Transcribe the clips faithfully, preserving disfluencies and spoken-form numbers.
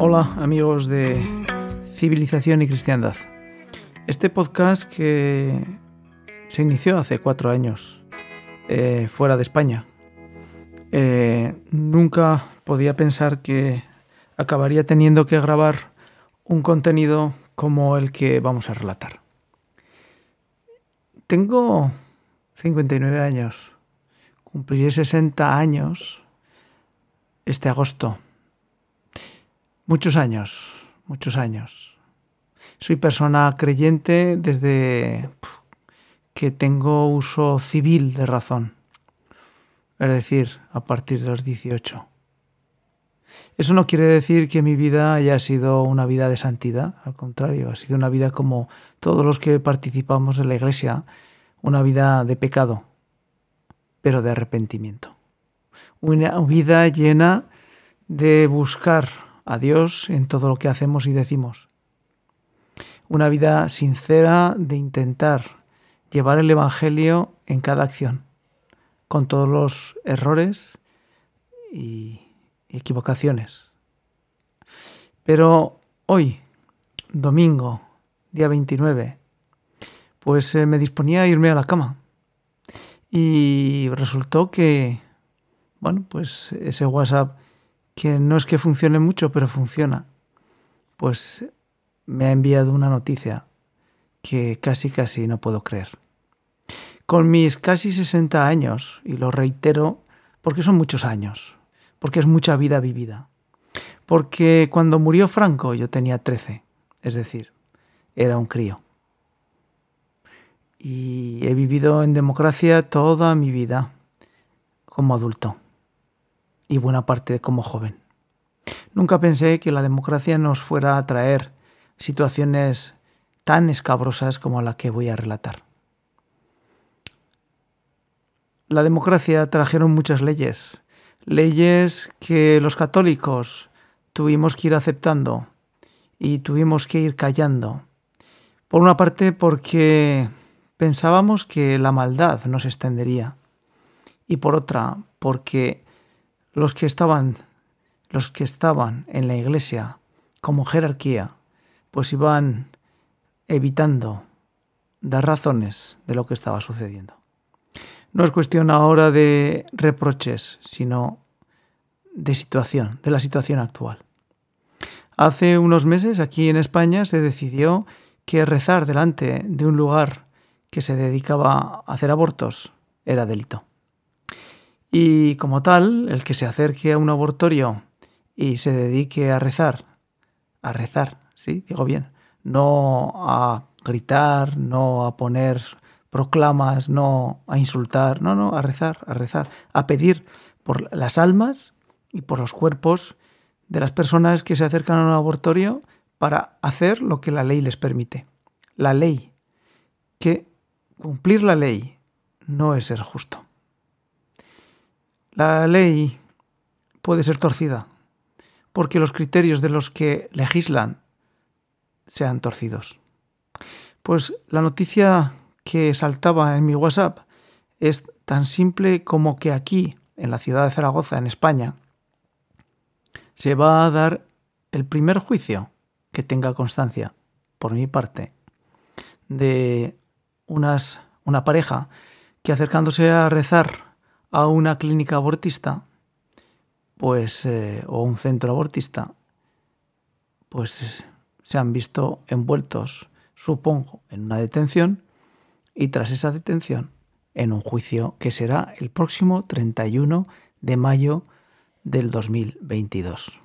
Hola amigos de Civilización y Cristiandad. Este podcast que se inició hace cuatro años eh, fuera de España. Eh, nunca podía pensar que acabaría teniendo que grabar un contenido como el que vamos a relatar. Tengo cincuenta y nueve años, cumpliré sesenta años este agosto. Muchos años, muchos años. Soy persona creyente desde que tengo uso civil de razón, es decir, a partir de los dieciocho. Eso no quiere decir que mi vida haya sido una vida de santidad, al contrario, ha sido una vida como todos los que participamos de la Iglesia, una vida de pecado, pero de arrepentimiento. Una vida llena de buscar a Dios en todo lo que hacemos y decimos. Una vida sincera de intentar llevar el Evangelio en cada acción, con todos los errores y equivocaciones. Pero hoy, domingo, día veintinueve, pues eh, me disponía a irme a la cama. Y resultó que, bueno, pues ese WhatsApp, que no es que funcione mucho, pero funciona, pues me ha enviado una noticia que casi casi no puedo creer. Con mis casi sesenta años, y lo reitero porque son muchos años, porque es mucha vida vivida, porque cuando murió Franco yo tenía trece, es decir, era un crío. Y he vivido en democracia toda mi vida como adulto y buena parte como joven. Nunca pensé que la democracia nos fuera a traer situaciones tan escabrosas como la que voy a relatar. La democracia trajeron muchas leyes, leyes que los católicos tuvimos que ir aceptando y tuvimos que ir callando. Por una parte porque pensábamos que la maldad nos extendería y por otra porque los que estaban, los que estaban en la Iglesia como jerarquía pues iban evitando dar razones de lo que estaba sucediendo. No es cuestión ahora de reproches, sino de situación, de la situación actual. Hace unos meses aquí en España se decidió que rezar delante de un lugar que se dedicaba a hacer abortos era delito. Y como tal, el que se acerque a un abortorio y se dedique a rezar, a rezar, sí, digo bien, no a gritar, no a poner proclamas, no a insultar, no, no, a rezar, a rezar, a pedir por las almas y por los cuerpos de las personas que se acercan a un abortorio para hacer lo que la ley les permite. La ley, que cumplir la ley no es ser justo. La ley puede ser torcida porque los criterios de los que legislan sean torcidos. Pues la noticia que saltaba en mi WhatsApp es tan simple como que aquí, en la ciudad de Zaragoza, en España, se va a dar el primer juicio que tenga constancia, por mi parte, de unas, una pareja que acercándose a rezar a una clínica abortista, pues, eh, o un centro abortista, pues se han visto envueltos, supongo, en una detención y tras esa detención en un juicio que será el próximo treinta y uno de mayo del dos mil veintidós.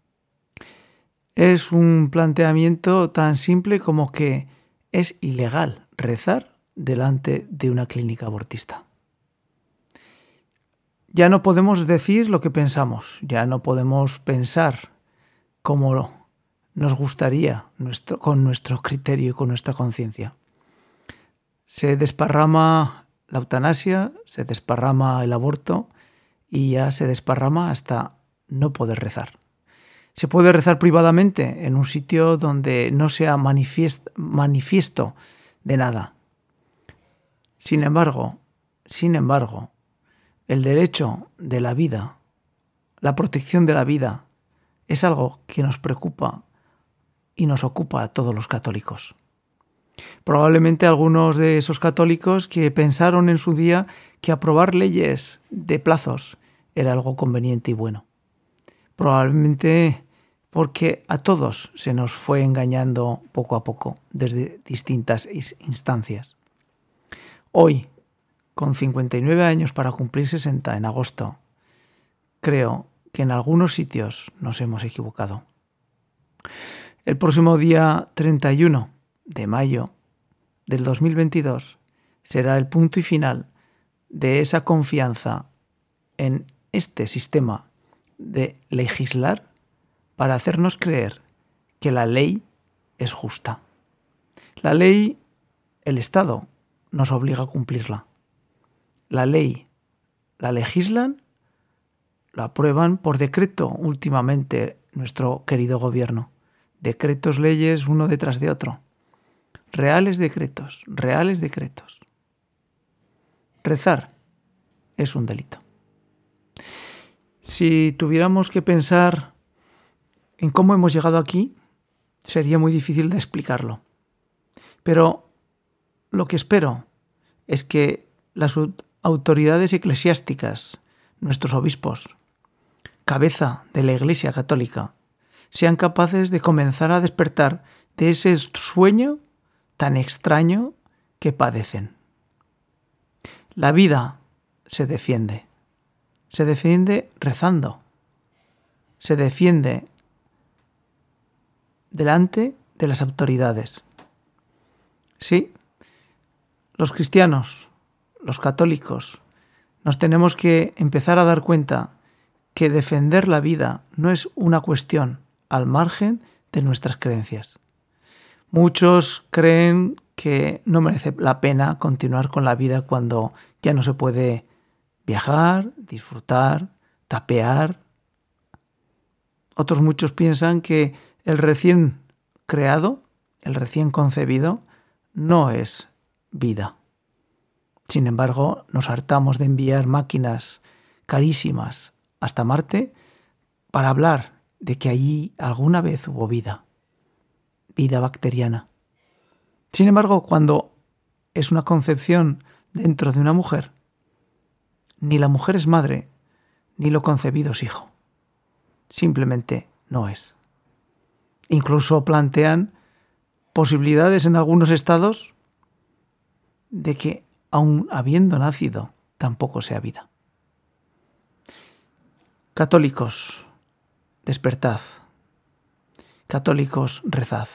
Es un planteamiento tan simple como que es ilegal rezar delante de una clínica abortista. Ya no podemos decir lo que pensamos, ya no podemos pensar como nos gustaría nuestro, con nuestro criterio y con nuestra conciencia. Se desparrama la eutanasia, se desparrama el aborto y ya se desparrama hasta no poder rezar. Se puede rezar privadamente en un sitio donde no sea manifiesto, manifiesto de nada. Sin embargo, sin embargo, el derecho de la vida, la protección de la vida, es algo que nos preocupa y nos ocupa a todos los católicos. Probablemente algunos de esos católicos que pensaron en su día que aprobar leyes de plazos era algo conveniente y bueno. Probablemente porque a todos se nos fue engañando poco a poco desde distintas instancias. Hoy, con cincuenta y nueve años para cumplir sesenta en agosto, creo que en algunos sitios nos hemos equivocado. El próximo día treinta y uno de mayo del dos mil veintidós será el punto y final de esa confianza en este sistema de legislar para hacernos creer que la ley es justa. La ley, el Estado, nos obliga a cumplirla. La ley la legislan, la aprueban por decreto últimamente nuestro querido gobierno. Decretos, leyes, uno detrás de otro. Reales decretos, reales decretos. Rezar es un delito. Si tuviéramos que pensar en cómo hemos llegado aquí, sería muy difícil de explicarlo. Pero lo que espero es que las autoridades eclesiásticas, nuestros obispos, cabeza de la Iglesia Católica, sean capaces de comenzar a despertar de ese sueño tan extraño que padecen. La vida se defiende. Se defiende rezando. Se defiende delante de las autoridades. Sí, los cristianos, los católicos, nos tenemos que empezar a dar cuenta que defender la vida no es una cuestión al margen de nuestras creencias. Muchos creen que no merece la pena continuar con la vida cuando ya no se puede viajar, disfrutar, tapear. Otros muchos piensan que el recién creado, el recién concebido, no es vida. Sin embargo, nos hartamos de enviar máquinas carísimas hasta Marte para hablar de que allí alguna vez hubo vida, vida bacteriana. Sin embargo, cuando es una concepción dentro de una mujer, ni la mujer es madre, ni lo concebido es hijo. Simplemente no es. Incluso plantean posibilidades en algunos estados de que, aun habiendo nacido, tampoco sea vida. Católicos, despertad. Católicos, rezad.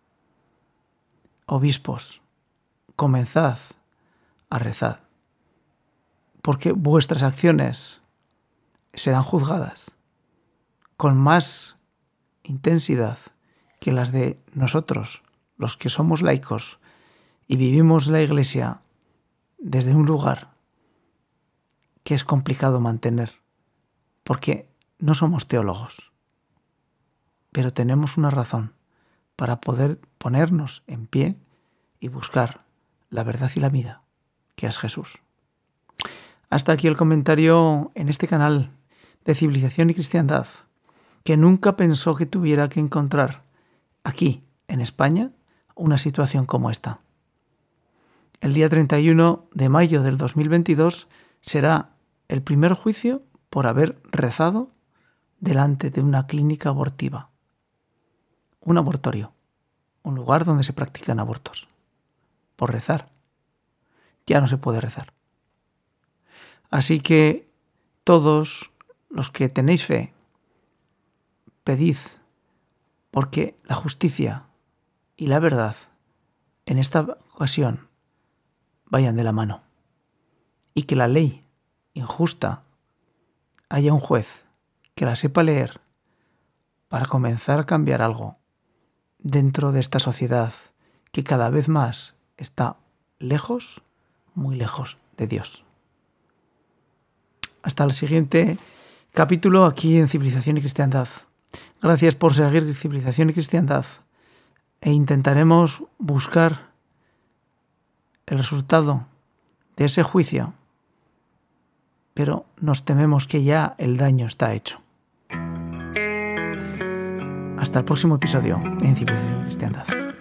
Obispos, comenzad a rezar, porque vuestras acciones serán juzgadas con más intensidad que las de nosotros, los que somos laicos y vivimos la Iglesia desde un lugar que es complicado mantener, porque no somos teólogos, pero tenemos una razón para poder ponernos en pie y buscar la verdad y la vida, que es Jesús. Hasta aquí el comentario en este canal de Civilización y Cristiandad, que nunca pensó que tuviera que encontrar aquí, en España, una situación como esta. El día treinta y uno de mayo del dos mil veintidós será el primer juicio por haber rezado delante de una clínica abortiva. Un abortorio, un lugar donde se practican abortos. Por rezar. Ya no se puede rezar. Así que todos los que tenéis fe, pedid porque la justicia y la verdad en esta ocasión vayan de la mano y que la ley injusta haya un juez que la sepa leer para comenzar a cambiar algo dentro de esta sociedad que cada vez más está lejos, muy lejos de Dios. Hasta el siguiente capítulo aquí en Civilización y Cristiandad. Gracias por seguir Civilización y Cristiandad e intentaremos buscar el resultado de ese juicio, pero nos tememos que ya el daño está hecho. Hasta el próximo episodio en Civilización y Cristiandad.